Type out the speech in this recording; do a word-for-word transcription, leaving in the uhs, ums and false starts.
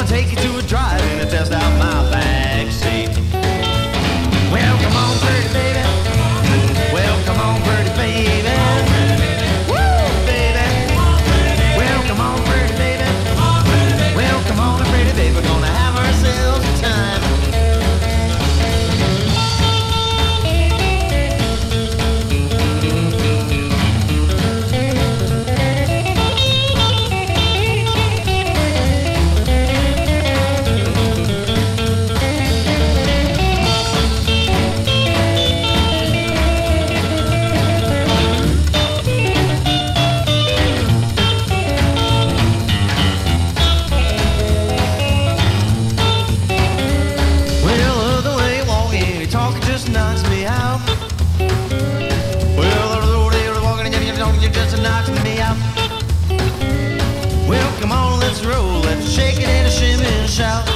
take you to a drive-in and test out my back seat. Well, come on, pretty baby. Well, come on, pretty baby. Woo, baby. Well, come on, pretty baby. Well, come on, pretty baby. We're gonna have ourselves a time. Knocks me out. Well, the road they were walking and you just knocks me out. Well, come on, let's roll, let's shake it and a shimmy and shout.